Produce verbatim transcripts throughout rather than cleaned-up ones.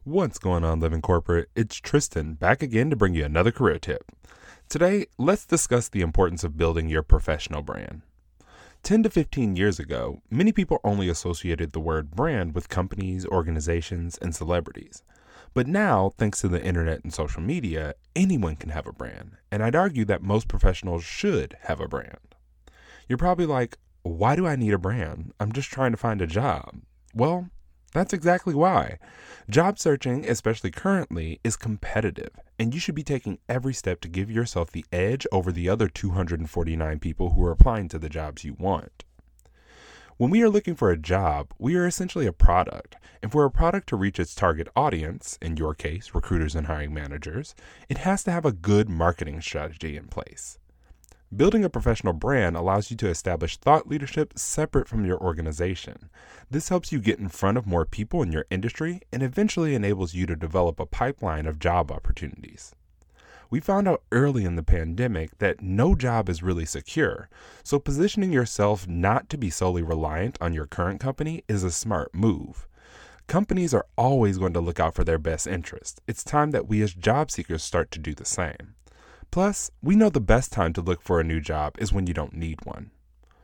What's going on, Living Corporate? It's Tristan back again to bring you another career tip. Today, let's discuss the importance of building your professional brand. ten to fifteen years ago, many people only associated the word brand with companies, organizations, and celebrities. But now, thanks to the internet and social media, anyone can have a brand, and I'd argue that most professionals should have a brand. You're probably like, why do I need a brand? I'm just trying to find a job. Well, that's exactly why. Job searching, especially currently, is competitive, and you should be taking every step to give yourself the edge over the other two hundred forty-nine people who are applying to the jobs you want. When we are looking for a job, we are essentially a product, and for a product to reach its target audience, in your case, recruiters and hiring managers, it has to have a good marketing strategy in place. Building a professional brand allows you to establish thought leadership separate from your organization. This helps you get in front of more people in your industry and eventually enables you to develop a pipeline of job opportunities. We found out early in the pandemic that no job is really secure, so positioning yourself not to be solely reliant on your current company is a smart move. Companies are always going to look out for their best interest. It's time that we as job seekers start to do the same. Plus, we know the best time to look for a new job is when you don't need one.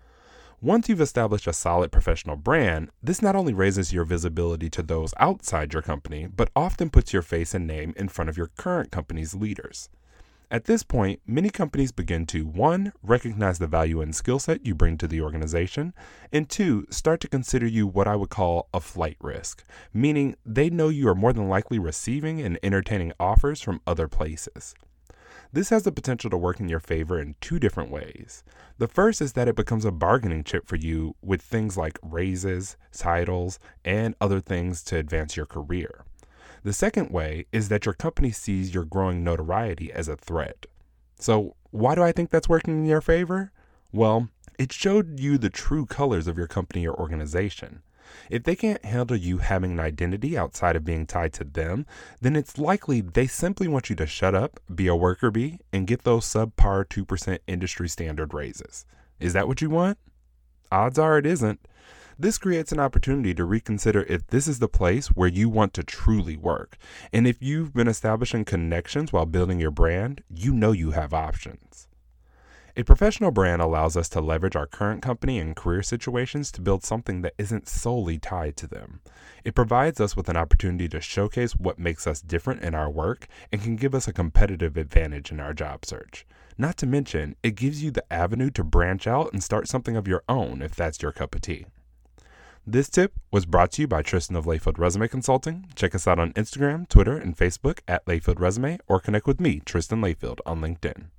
Once you've established a solid professional brand, this not only raises your visibility to those outside your company, but often puts your face and name in front of your current company's leaders. At this point, many companies begin to, one, recognize the value and skill set you bring to the organization, and two, start to consider you what I would call a flight risk, meaning they know you are more than likely receiving and entertaining offers from other places. This has the potential to work in your favor in two different ways. The first is that it becomes a bargaining chip for you with things like raises, titles, and other things to advance your career. The second way is that your company sees your growing notoriety as a threat. So, why do I think that's working in your favor? Well, it showed you the true colors of your company or organization. If they can't handle you having an identity outside of being tied to them, then it's likely they simply want you to shut up, be a worker bee, and get those subpar two percent industry standard raises. Is that what you want? Odds are it isn't. This creates an opportunity to reconsider if this is the place where you want to truly work. And if you've been establishing connections while building your brand, you know you have options. A professional brand allows us to leverage our current company and career situations to build something that isn't solely tied to them. It provides us with an opportunity to showcase what makes us different in our work and can give us a competitive advantage in our job search. Not to mention, it gives you the avenue to branch out and start something of your own if that's your cup of tea. This tip was brought to you by Tristan of Layfield Resume Consulting. Check us out on Instagram, Twitter, and Facebook at Layfield Resume, or connect with me, Tristan Layfield, on LinkedIn.